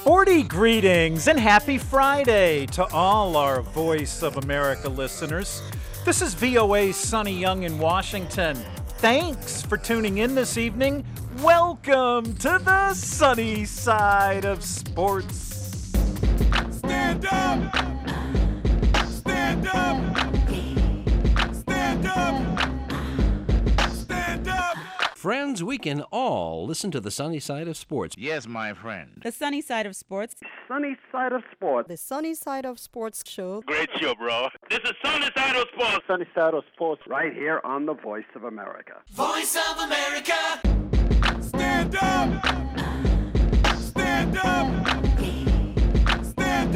Hearty greetings and happy Friday to all our Voice of America listeners. This is VOA's Sonny Young in Washington. Thanks for tuning in this evening. Welcome to the sunny side of sports. Stand up! Stand up! Stand up! Stand up! Friends, we can all listen to the sunny side of sports. Yes, my friend. The sunny side of sports. Sunny Side of Sports. The Sunny Side of Sports show. Great show, bro. This is Sunny Side of Sports. Sunny Side of Sports right here on the Voice of America. Voice of America! Stand up! Stand up! Stand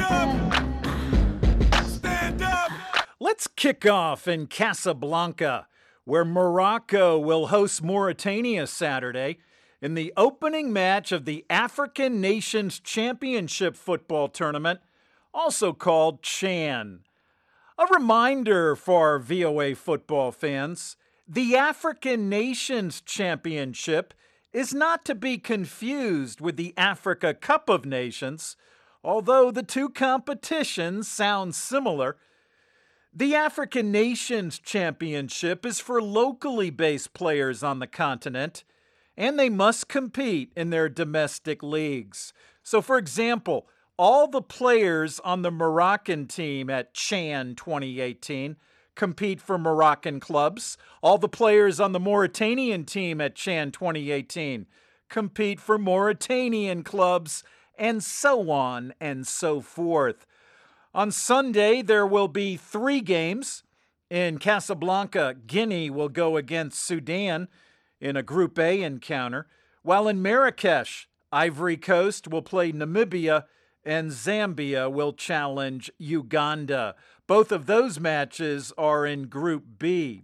up! Stand up! Let's kick off in Casablanca, where Morocco will host Mauritania Saturday in the opening match of the African Nations Championship football tournament, also called CHAN. A reminder for our VOA football fans, the African Nations Championship is not to be confused with the Africa Cup of Nations, although the two competitions sound similar. The African Nations Championship is for locally based players on the continent, and they must compete in their domestic leagues. So, for example, all the players on the Moroccan team at CHAN 2018 compete for Moroccan clubs. All the players on the Mauritanian team at CHAN 2018 compete for Mauritanian clubs, and so on and so forth. On Sunday, there will be 3 games. In Casablanca, Guinea will go against Sudan in a Group A encounter, while in Marrakesh, Ivory Coast will play Namibia and Zambia will challenge Uganda. Both of those matches are in Group B.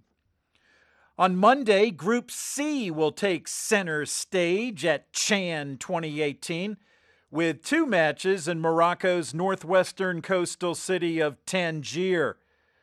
On Monday, Group C will take center stage at CHAN 2018, with 2 matches in Morocco's northwestern coastal city of Tangier.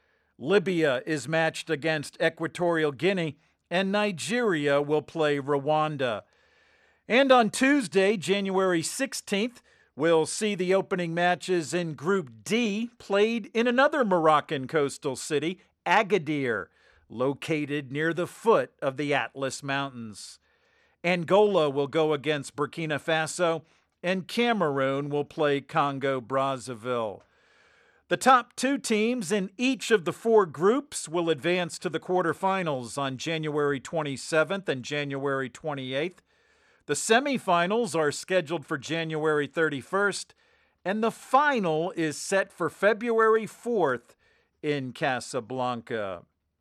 Libya is matched against Equatorial Guinea, and Nigeria will play Rwanda. And on Tuesday, January 16th, we'll see the opening matches in Group D played in another Moroccan coastal city, Agadir, located near the foot of the Atlas Mountains. Angola will go against Burkina Faso, and Cameroon will play Congo-Brazzaville. The top 2 teams in each of the 4 groups will advance to the quarterfinals on January 27th and January 28th. The semifinals are scheduled for January 31st, and the final is set for February 4th in Casablanca.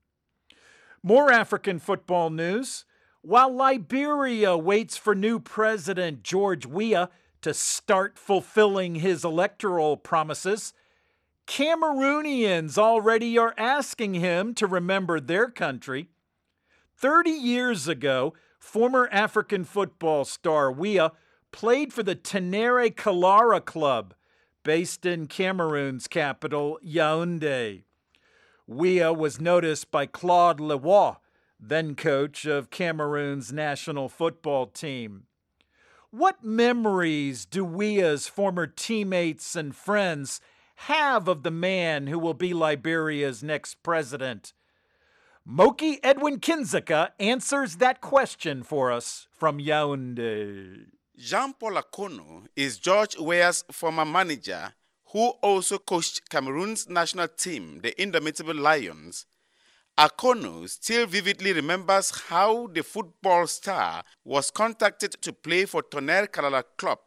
More African football news. While Liberia waits for new President George Weah to start fulfilling his electoral promises, Cameroonians already are asking him to remember their country. 30 years ago, former African football star Weah played for the Tenere Kalara Club, based in Cameroon's capital, Yaoundé. Weah was noticed by Claude Leroy, then coach of Cameroon's national football team. What memories do Weah's former teammates and friends have of the man who will be Liberia's next president? Moki Edwin Kinzeka answers that question for us from Yaoundé. Jean-Paul Akono is George Weah's former manager, who also coached Cameroon's national team, the Indomitable Lions. Akono still vividly remembers how the football star was contacted to play for Tonnerre Kalala Club.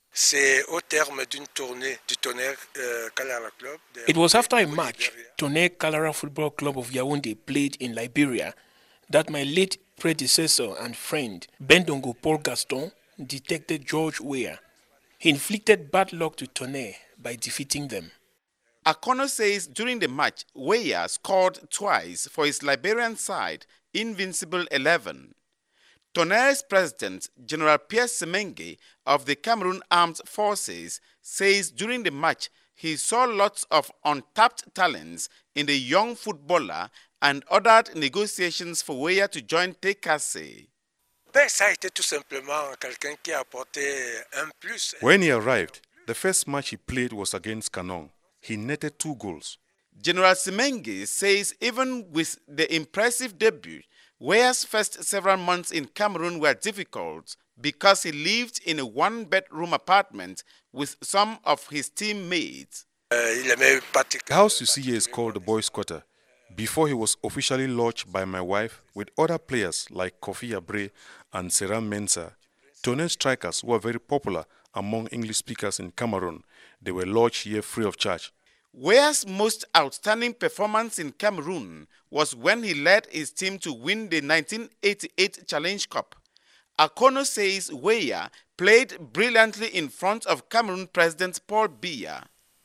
It was after a match Tonnerre Kalara Football Club of Yaoundé played in Liberia that my late predecessor and friend Bendongo Paul Gaston detected George Weah. He inflicted bad luck to Tonnerre by defeating them. Akono says during the match, Weah scored twice for his Liberian side, Invincible 11. Tonnerre's president, General Pierre Semenge of the Cameroon Armed Forces, says during the match he saw lots of untapped talents in the young footballer and ordered negotiations for Weah to join TKC. When he arrived, The first match he played was against Canon. He netted 2 goals. General Semenge says even with the impressive debut, Weah's first several months in Cameroon were difficult because he lived in a 1-bedroom apartment with some of his teammates. The house you see here is called the boys' quarter. Before he was officially lodged by my wife with other players like Kofi Abre and Seran Mensah, Tonnerre strikers who are very popular among English speakers in Cameroon. They were lodged here free of charge. Weah's most outstanding performance in Cameroon was when he led his team to win the 1988 Challenge Cup. Akono says Weah played brilliantly in front of Cameroon President Paul Biya.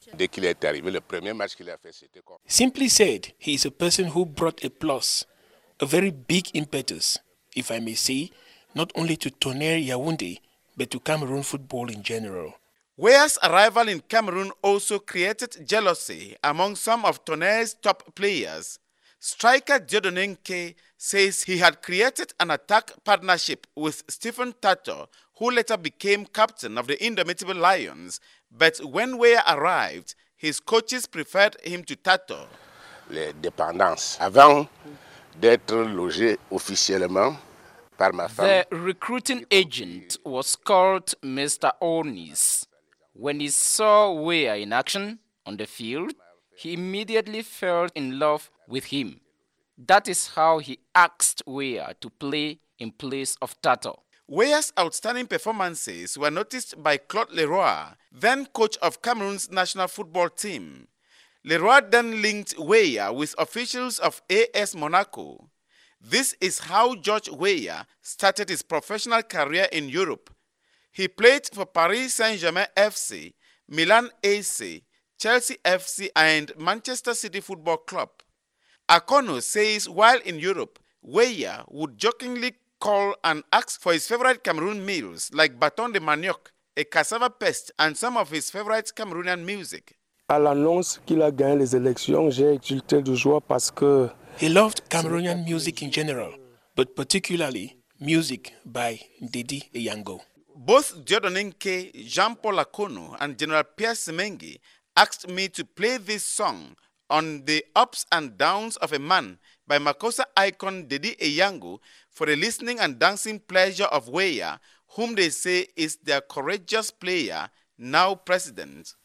Simply said, he is a person who brought a plus, a very big impetus, if I may say, not only to Tonnerre Yaoundé, but to Cameroon football in general. Weah's arrival in Cameroon also created jealousy among some of Tonnerre's top players. Striker Dieudonné Nke says he had created an attack partnership with Stephen Tato, who later became captain of the Indomitable Lions, but when Weah arrived, his coaches preferred him to Tato. Les dépendances. Avant d'être logé officiellement par ma femme. The recruiting agent was called Mr. Onis. When he saw Weah in action on the field, he immediately fell in love with him. That is how he asked Weah to play in place of Tato. Weah's outstanding performances were noticed by Claude Leroy, then coach of Cameroon's national football team. Leroy then linked Weah with officials of AS Monaco. This is how George Weah started his professional career in Europe. He played for Paris Saint-Germain FC, Milan AC, Chelsea FC, and Manchester City Football Club. Akono says while in Europe, Weah would jokingly call and ask for his favorite Cameroon meals like bâton de manioc, a cassava paste, and some of his favorite Cameroonian music. À l'annonce qu'il a gagné les élections, j'ai exulté de joie parce que he loved Cameroonian music in general, but particularly music by Dedi Eyango. Both Dieudonné Nke, Jean-Paul Akono, and General Pierre Semenge asked me to play this song on the ups and downs of a man by Makossa icon Dedi Eyango for the listening and dancing pleasure of Weah, whom they say is their courageous player, now president.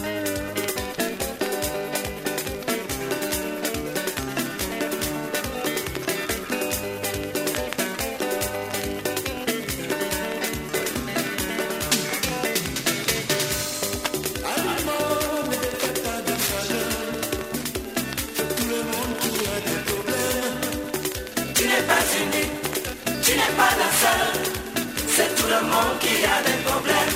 C'est tout le monde qui a des problèmes.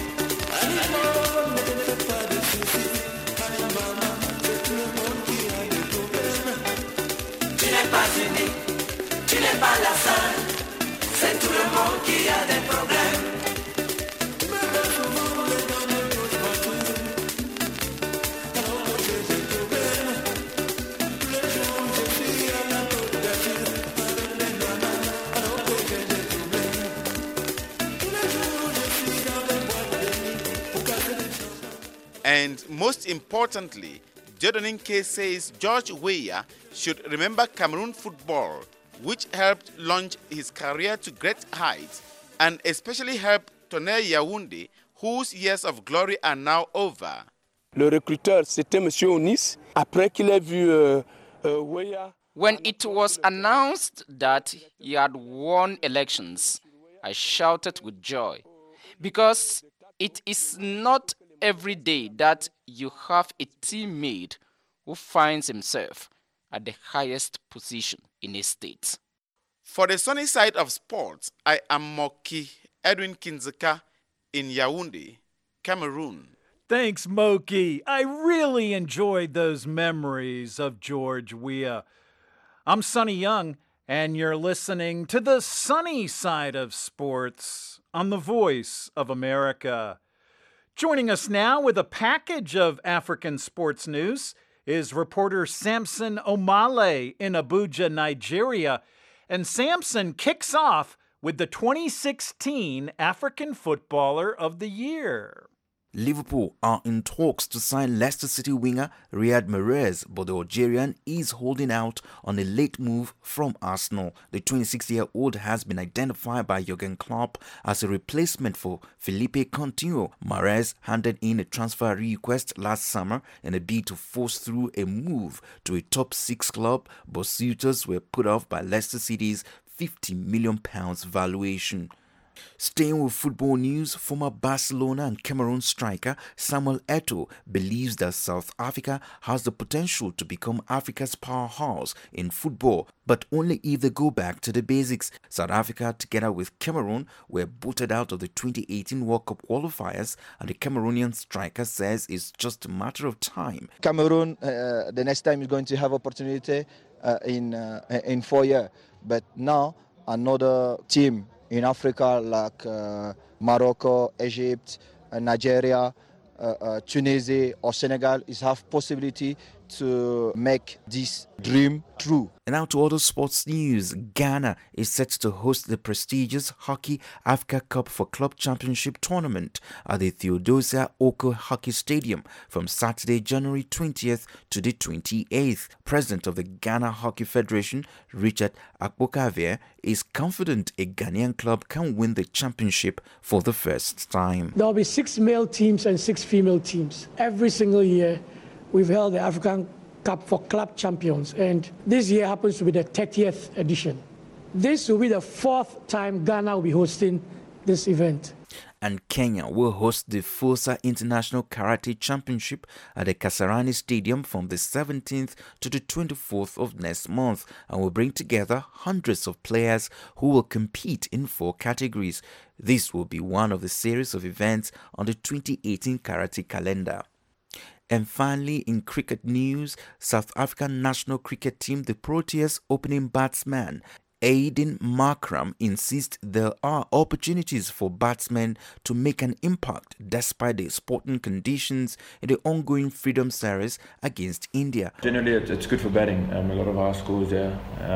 Tu n'es pas unique, tu n'es pas la seule. C'est tout le monde qui a des problèmes. And most importantly, Dieudonné Nke says George Weah should remember Cameroon football, which helped launch his career to great heights, and especially helped Tonnerre Yaoundé, whose years of glory are now over. Le recruteur, c'était M. Onis. Après qu'il ait vu Weah. When it was announced that he had won elections, I shouted with joy, because it is not every day that you have a teammate who finds himself at the highest position in a state. For the sunny side of sports, I am Moki Edwin Kinzeka in Yaoundé, Cameroon. Thanks, Moki. I really enjoyed those memories of George Weah. I'm Sonny Young, and you're listening to the sunny side of sports on the Voice of America. Joining us now with a package of African sports news is reporter Samson Omale in Abuja, Nigeria. And Samson kicks off with the 2016 African Footballer of the Year. Liverpool are in talks to sign Leicester City winger Riyad Mahrez, but the Algerian is holding out on a late move from Arsenal. The 26-year-old has been identified by Jurgen Klopp as a replacement for Philippe Coutinho. Mahrez handed in a transfer request last summer in a bid to force through a move to a top 6 club, but suitors were put off by Leicester City's £50 million valuation. Staying with football news, former Barcelona and Cameroon striker Samuel Eto'o believes that South Africa has the potential to become Africa's powerhouse in football, but only if they go back to the basics. South Africa, together with Cameroon, were booted out of the 2018 World Cup qualifiers, and the Cameroonian striker says it's just a matter of time. Cameroon, the next time is going to have opportunity in 4 years, but now another team in Africa like Morocco, Egypt, Nigeria, Tunisia or Senegal is have possibility to make this dream true. And now to other sports news. Ghana is set to host the prestigious Hockey Africa Cup for Club Championship tournament at the Theodosia Oko Hockey Stadium from Saturday, January 20th to the 28th. President of the Ghana Hockey Federation, Richard Akpokavia, is confident a Ghanaian club can win the championship for the first time. There will be 6 male teams and 6 female teams. Every single year we've held the African Cup for Club Champions, and this year happens to be the 30th edition. This will be the 4th time Ghana will be hosting this event. And Kenya will host the Fosa International Karate Championship at the Kasarani Stadium from the 17th to the 24th of next month, and will bring together hundreds of players who will compete in 4 categories. This will be one of the series of events on the 2018 karate calendar. And finally, in cricket news, South African national cricket team, the Proteas opening batsman Aiden Markram, insists there are opportunities for batsmen to make an impact despite the sporting conditions in the ongoing Freedom Series against India. Generally, it's good for batting. A lot of high scores there.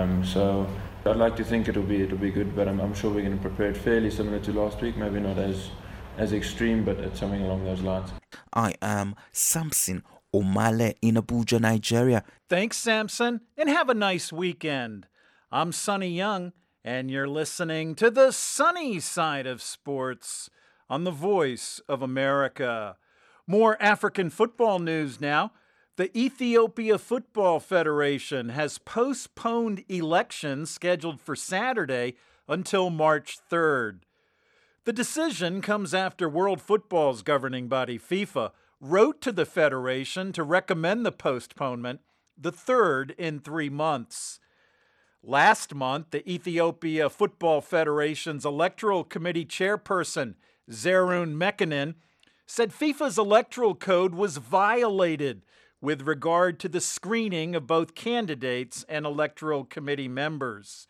So I'd like to think it'll be good, but I'm sure we're going to prepare it fairly similar to last week. Maybe not as extreme, but it's something along those lines. I am Samson Omale in Abuja, Nigeria. Thanks, Samson, and have a nice weekend. I'm Sonny Young, and you're listening to the sunny side of sports on the Voice of America. More African football news now. The Ethiopia Football Federation has postponed elections scheduled for Saturday until March 3rd. The decision comes after World Football's governing body, FIFA, wrote to the federation to recommend the postponement, the 3rd in 3 months. Last month, the Ethiopia Football Federation's Electoral Committee chairperson, Zerun Mekanin, said FIFA's electoral code was violated with regard to the screening of both candidates and electoral committee members.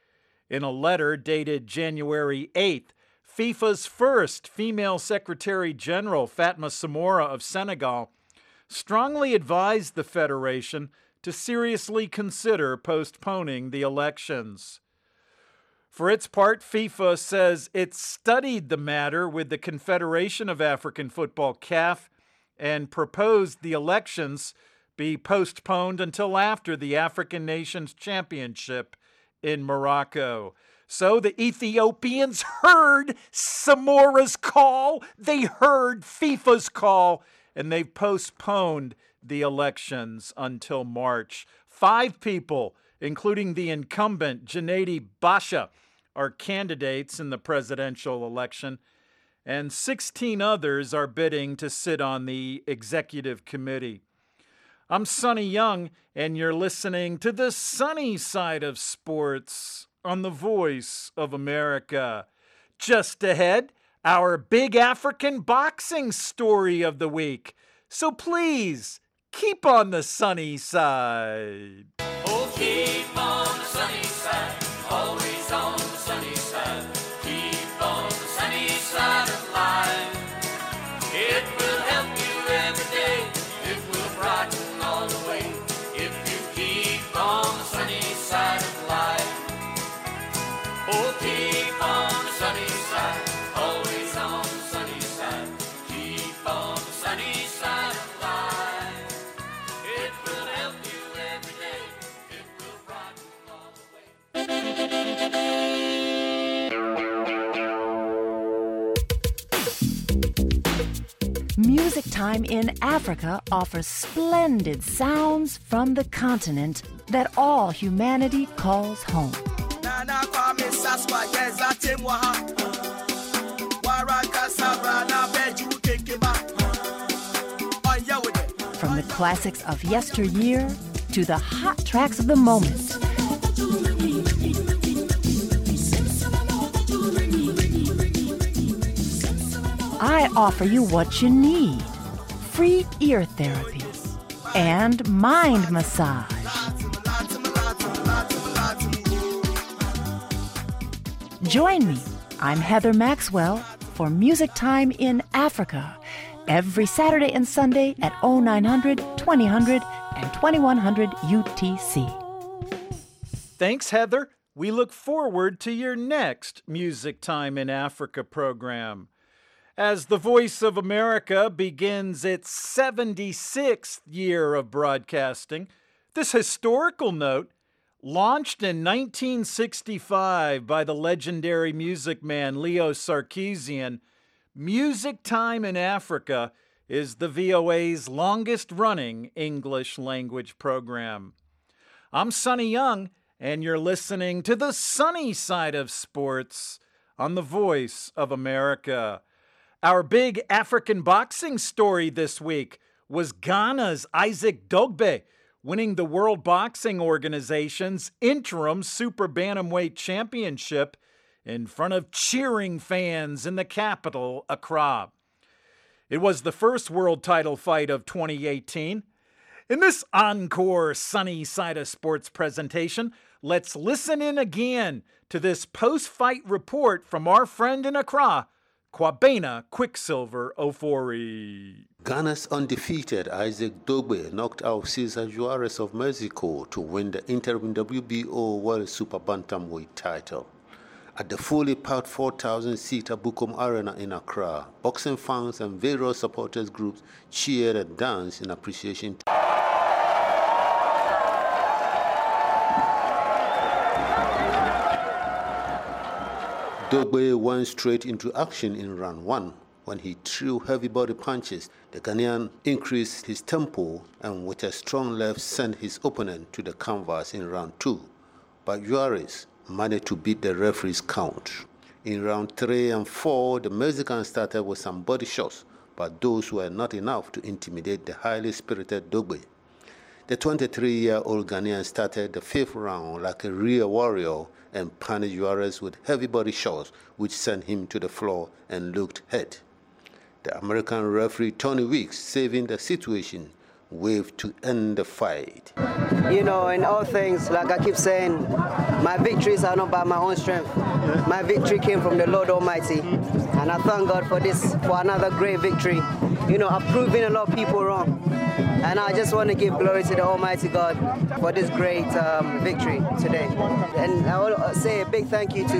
In a letter dated January 8th, FIFA's first female Secretary General, Fatma Samora of Senegal, strongly advised the federation to seriously consider postponing the elections. For its part, FIFA says it studied the matter with the Confederation of African Football, CAF, and proposed the elections be postponed until after the African Nations Championship in Morocco. So the Ethiopians heard Samora's call, they heard FIFA's call, and they've postponed the elections until March. 5 people, including the incumbent Junaidi Basha, are candidates in the presidential election, and 16 others are bidding to sit on the executive committee. I'm Sonny Young, and you're listening to the sunny side of sports on the Voice of America. Just ahead, our big African boxing story of the week. So please, keep on the sunny side. Oh, keep on the sunny side, always on the sunny side. Keep on the sunny side of life. It will help you every day, it will brighten all the way. If you keep on the sunny side of life. Oh, keep on the sunny side, always on the sunny side. Keep on Music Time in Africa offers splendid sounds from the continent that all humanity calls home. From the classics of yesteryear to the hot tracks of the moment. I offer you what you need: free ear therapy and mind massage. Join me. I'm Heather Maxwell for Music Time in Africa every Saturday and Sunday at 0900, 2000, and 2100 UTC. Thanks, Heather. We look forward to your next Music Time in Africa program. As the Voice of America begins its 76th year of broadcasting, this historical note, launched in 1965 by the legendary music man Leo Sarkeesian, Music Time in Africa is the VOA's longest-running English language program. I'm Sonny Young, and you're listening to the sunny side of sports on the Voice of America. Our big African boxing story this week was Ghana's Isaac Dogbe winning the World Boxing Organization's interim Super Bantamweight Championship in front of cheering fans in the capital, Accra. It was the first world title fight of 2018. In this encore sunny side of sports presentation, let's listen in again to this post-fight report from our friend in Accra, Kwabena Quicksilver Ofori. Ghana's undefeated Isaac Dogbe knocked out Cesar Juarez of Mexico to win the interim WBO World Super Bantamweight title. At the fully packed 4,000-seater Bukom Arena in Accra, boxing fans and various supporters groups cheered and danced in appreciation. Dogbe went straight into action in round one. When he threw heavy body punches, the Ghanaian increased his tempo and with a strong left sent his opponent to the canvas in round two. But Juarez managed to beat the referee's count. In round 3 and 4, the Mexican started with some body shots, but those were not enough to intimidate the highly spirited Dogbe. The 23-year-old Ghanaian started the 5th round like a real warrior and punished Juarez with heavy body shots, which sent him to the floor and looked hurt. The American referee Tony Weeks, saving the situation, waved to end the fight. You know, in all things, like I keep saying, my victories are not by my own strength. My victory came from the Lord Almighty. And I thank God for this, for another great victory. You know, I've proven a lot of people wrong. And I just want to give glory to the Almighty God for this great victory today. And I will say a big thank you to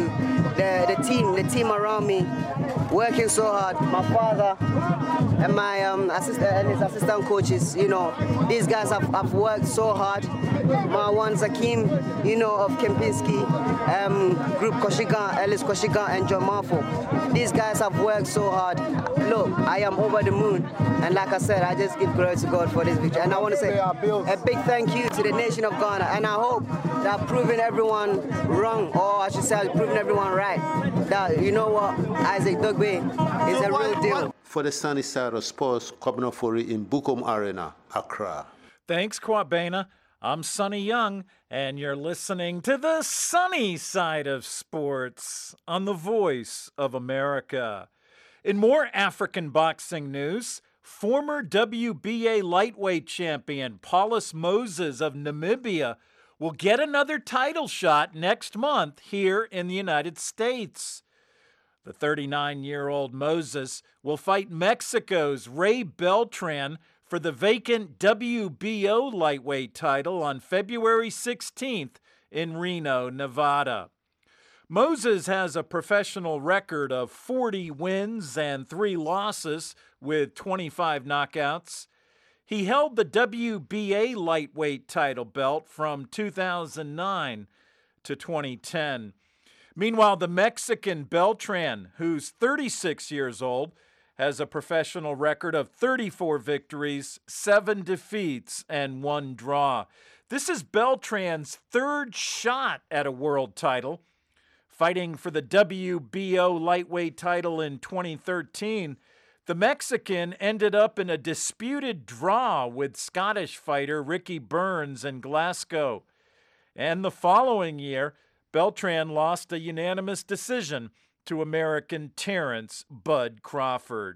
the team around me, working so hard. My father and my assistant and his assistant coaches. You know, these guys have worked so hard. Marwan Zakim, you know, of Kempinski, Group Koshigan, Ellis Koshigan, and John Marfo. These guys have worked so hard. Look, I am over the moon. And like I said, I just give glory to God for this victory. And I want to say a big thank you to the nation of Ghana. And I hope that I've proven everyone wrong, or I should say I've proven everyone right. That, you know what, Isaac Dogbe is a real deal. For the sunny side of sports, Kwabena Ofori in Bukom Arena, Accra. Thanks, Kwabena. I'm Sonny Young, and you're listening to the sunny side of sports on the Voice of America. In more African boxing news, former WBA lightweight champion Paulus Moses of Namibia will get another title shot next month here in the United States. The 39-year-old Moses will fight Mexico's Ray Beltran for the vacant WBO lightweight title on February 16th in Reno, Nevada. Moses has a professional record of 40 wins and 3 losses with 25 knockouts. He held the WBA lightweight title belt from 2009 to 2010. Meanwhile, the Mexican Beltran, who's 36 years old, has a professional record of 34 victories, 7 defeats, and 1 draw. This is Beltran's third shot at a world title. Fighting for the WBO lightweight title in 2013, the Mexican ended up in a disputed draw with Scottish fighter Ricky Burns in Glasgow. And the following year, Beltran lost a unanimous decision to American Terrence Bud Crawford.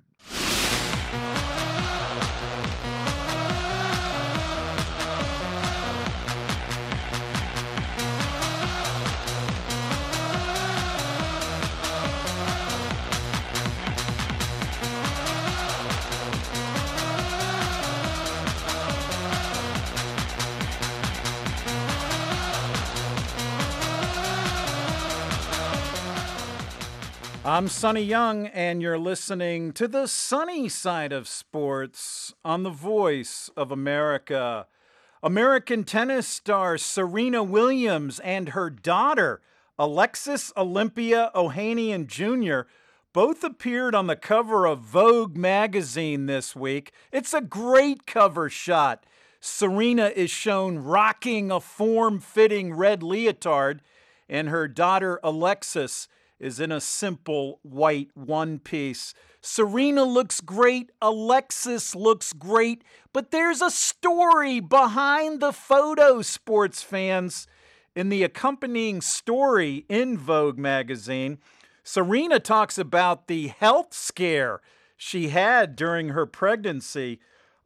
I'm Sonny Young, and you're listening to the sunny side of sports on the Voice of America. American tennis star Serena Williams and her daughter, Alexis Olympia Ohanian Jr., both appeared on the cover of Vogue magazine this week. It's a great cover shot. Serena is shown rocking a form-fitting red leotard, and her daughter Alexis is in a simple white one-piece. Serena looks great, Alexis looks great, but there's a story behind the photo, sports fans. In the accompanying story in Vogue magazine, Serena talks about the health scare she had during her pregnancy.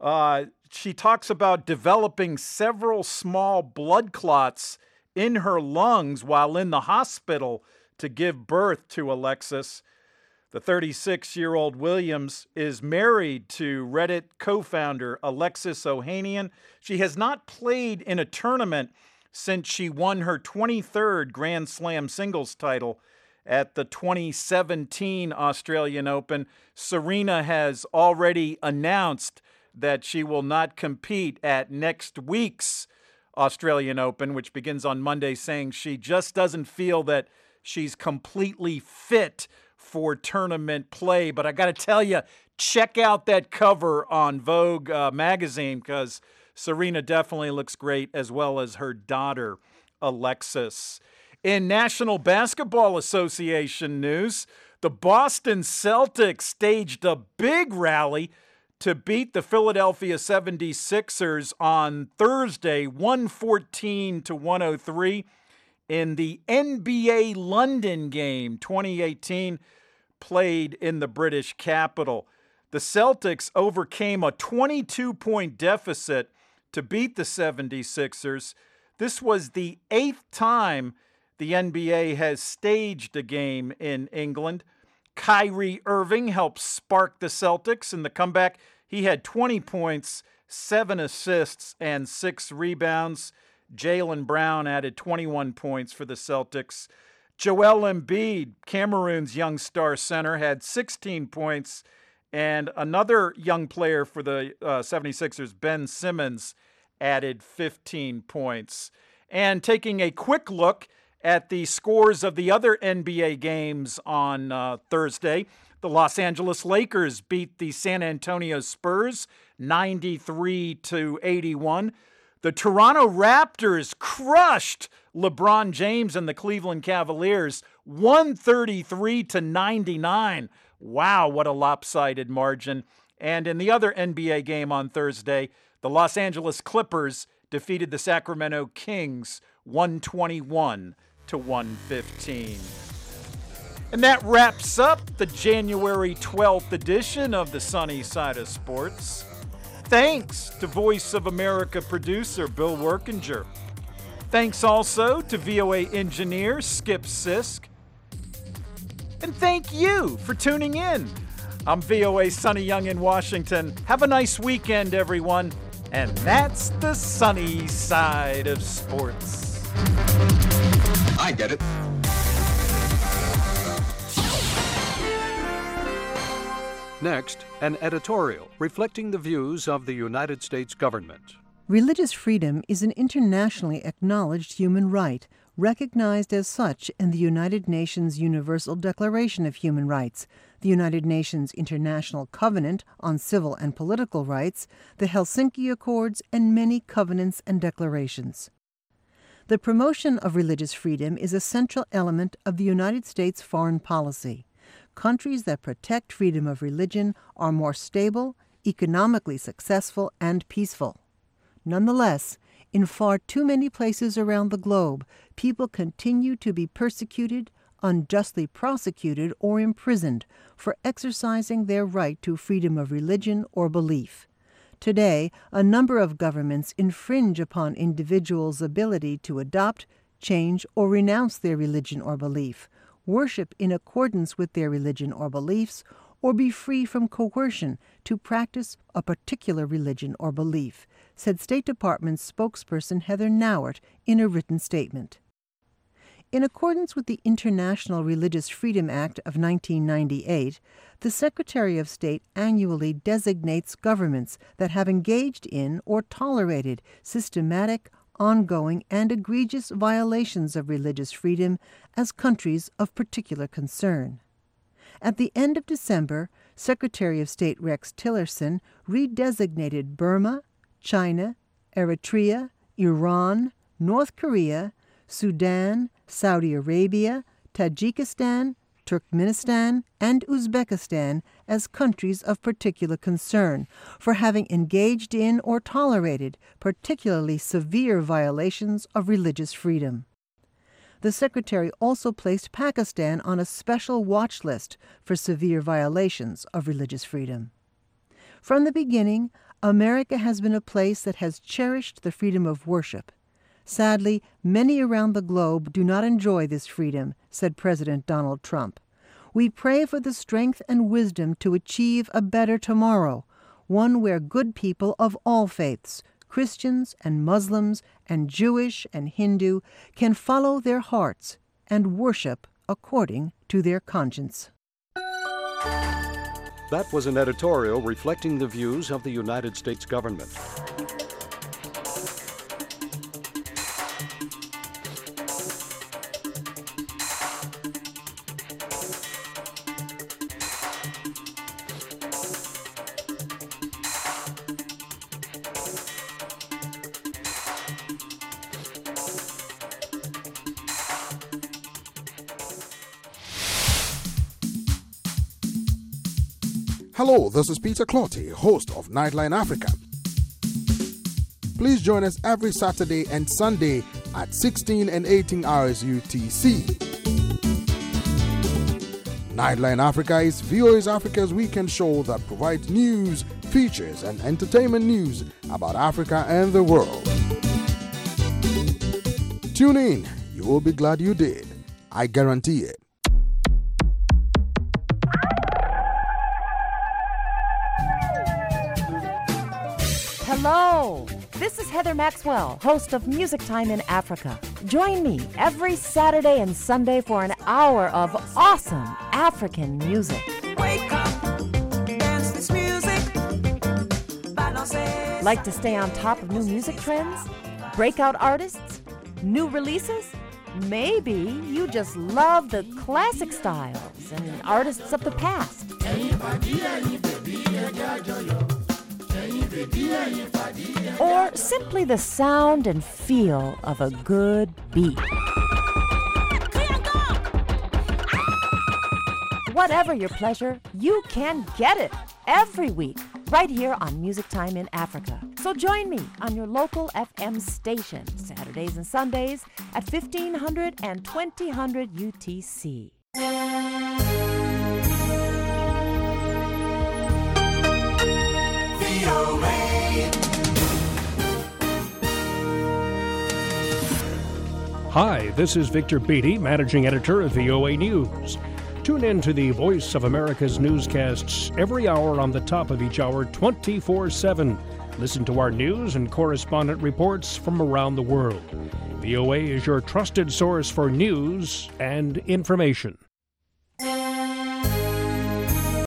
She talks about developing several small blood clots in her lungs while in the hospital to give birth to Alexis. The 36-year-old Williams is married to Reddit co-founder Alexis Ohanian. She has not played in a tournament since she won her 23rd Grand Slam singles title at the 2017 Australian Open. Serena has already announced that she will not compete at next week's Australian Open, which begins on Monday, saying she just doesn't feel that she's completely fit for tournament play. But I got to tell you, check out that cover on Vogue magazine, because Serena definitely looks great, as well as her daughter, Alexis. In National Basketball Association news, the Boston Celtics staged a big rally to beat the Philadelphia 76ers on Thursday, 114-103. In the NBA London game 2018, played in the British capital. The Celtics overcame a 22-point deficit to beat the 76ers. This was the 8th time the NBA has staged a game in England. Kyrie Irving helped spark the Celtics in the comeback. He had 20 points, 7 assists, and 6 rebounds. Jaylen Brown added 21 points for the Celtics. Joel Embiid, Cameroon's young star center, had 16 points. And another young player for the 76ers, Ben Simmons, added 15 points. And taking a quick look at the scores of the other NBA games on Thursday, the Los Angeles Lakers beat the San Antonio Spurs 93-81. The Toronto Raptors crushed LeBron James and the Cleveland Cavaliers 133-99. Wow, what a lopsided margin. And in the other NBA game on Thursday, the Los Angeles Clippers defeated the Sacramento Kings 121-115. And that wraps up the January 12th edition of the Sunny Side of Sports. Thanks to Voice of America producer Bill Workinger. Thanks also to VOA engineer Skip Sisk. And thank you for tuning in. I'm VOA Sonny Young in Washington. Have a nice weekend, everyone. And that's the Sunny Side of Sports. I get it. Next, an editorial reflecting the views of the United States government. Religious freedom is an internationally acknowledged human right, recognized as such in the United Nations Universal Declaration of Human Rights, the United Nations International Covenant on Civil and Political Rights, the Helsinki Accords, and many covenants and declarations. The promotion of religious freedom is a central element of the United States foreign policy. Countries that protect freedom of religion are more stable, economically successful, and peaceful. Nonetheless, in far too many places around the globe, people continue to be persecuted, unjustly prosecuted, or imprisoned for exercising their right to freedom of religion or belief. Today, a number of governments infringe upon individuals' ability to adopt, change, or renounce their religion or belief, worship in accordance with their religion or beliefs, or be free from coercion to practice a particular religion or belief, said State Department spokesperson Heather Nauert in a written statement. In accordance with the International Religious Freedom Act of 1998, the Secretary of State annually designates governments that have engaged in or tolerated systematic, ongoing, and egregious violations of religious freedom as countries of particular concern. At the end of December, Secretary of State Rex Tillerson redesignated Burma, China, Eritrea, Iran, North Korea, Sudan, Saudi Arabia, Tajikistan, Turkmenistan, and Uzbekistan as countries of particular concern for having engaged in or tolerated particularly severe violations of religious freedom. The Secretary also placed Pakistan on a special watch list for severe violations of religious freedom. From the beginning, America has been a place that has cherished the freedom of worship. Sadly, many around the globe do not enjoy this freedom, said President Donald Trump. We pray for the strength and wisdom to achieve a better tomorrow, one where good people of all faiths, Christians and Muslims and Jewish and Hindu, can follow their hearts and worship according to their conscience. That was an editorial reflecting the views of the United States government. Hello, this is Peter Clotty, host of Nightline Africa. Please join us every Saturday and Sunday at 16 and 18 hours UTC. Nightline Africa is VOA Africa's weekend show that provides news, features, and entertainment news about Africa and the world. Tune in. You will be glad you did. I guarantee it. Hello, this is Heather Maxwell, host of Music Time in Africa. Join me every Saturday and Sunday for an hour of awesome African music. Wake up, dance this music. Like to stay on top of new music trends? Breakout artists? New releases? Maybe you just love the classic styles and artists of the past. Or simply the sound and feel of a good beat. Whatever your pleasure, you can get it every week right here on Music Time in Africa. So join me on your local FM station Saturdays and Sundays at 1500 and 2000 UTC. Hi, this is Victor Beattie, Managing Editor of VOA News. Tune in to the Voice of America's newscasts every hour on the top of each hour, 24/7. Listen to our news and correspondent reports from around the world. VOA is your trusted source for news and information.